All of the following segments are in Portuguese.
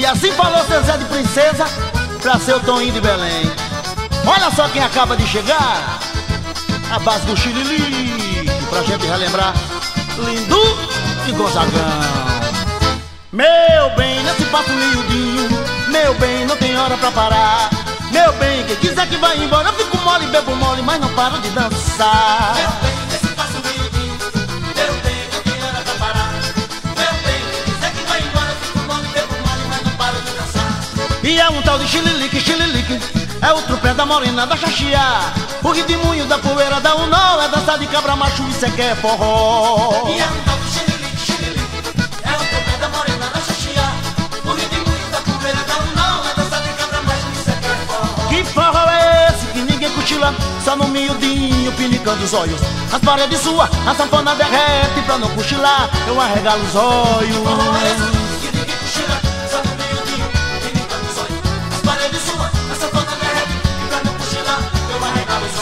assim falou seu Zé de Princesa pra seu Toninho de Belém. Olha só quem acaba de chegar, a base do Xililique, pra gente relembrar Lindu e Gonzagão. Meu bem, nesse passo miudinho, meu bem, não tem hora pra parar. Meu bem, quem quiser que vai embora, eu fico mole, bebo mole, mas não paro de dançar. Meu bem, nesse passo miudinho, meu bem, não tem hora pra parar. Meu bem, quem quiser que vai embora, eu fico mole, bebo mole, mas não paro de dançar. E é um tal de Xililique, Xililique, é o trupé da morena da Xaxia. O ritmunho da poeira da Unó, é dança de cabra macho, isso é que é forró. E é um tal de Xililique, Xililique, é o trupé da morena da Xaxia. O ritmunho da poeira da Unó, é dança de cabra macho, isso é que é forró. Que forró é esse que ninguém cochila, só no miudinho, pinicando os olhos. As paredes suas, a sanfona derrete, pra não cochilar, eu arregalo os olhos. Que forró é esse que ninguém cochila, só no miudinho, pinicando os olhos. As paredes suas, a sanfona derrete, e pra não cochilar, eu arregalo os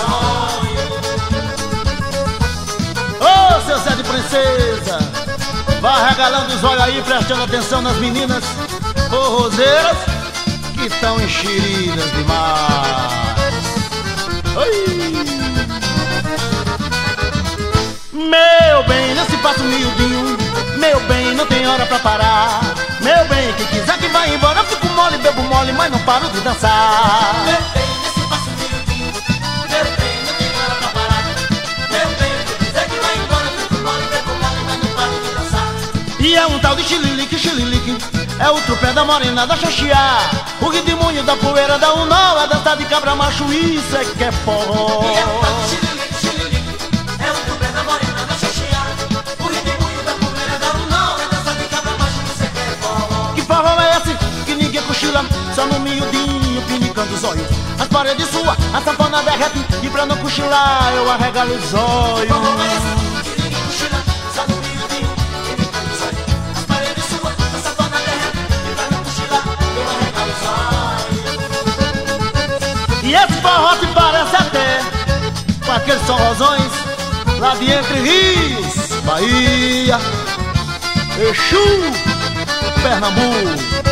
olhos. Ô, seu Zé de Princesa, vai regalando os olhos aí, prestando atenção nas meninas forrozeiras que estão enxeridas demais. Oi. Meu bem, nesse passo miudinho, meu bem, não tem hora pra parar. Meu bem, quem quiser que vai embora, eu fico mole, bebo mole, mas não paro de dançar. Meu bem, nesse passo miudinho, meu bem, não tem hora pra parar. Meu bem, quem quiser que vai embora, eu fico mole, bebo mole, mas não paro de dançar. E é um tal de Xililique, Xililique, é o trupé da morena da Xaxia. O ritmunho da poeira da Unó, é dança de cabra macho, isso é que é forró. E é um tal de Xililique, Xililique, é o trupé da morena da Xaxia. O ritmunho da poeira da Unó, é dança de cabra macho, isso é que é forró. Que forró é esse que ninguém cochila, só no miudinho, pinicando os olhos. As paredes suas, a sanfona derrete, e pra não cochilar, eu arregalo os olhos. Que forró é esse que ninguém cochila, só no miudinho, pinicando os olhos. As paredes suas, a sanfona derrete, e pra não cochilar, eu arregalo os olhos. E esse forró se parece até com aqueles forrozões lá de Entre Rios, Bahia, Exu, Pernambuco.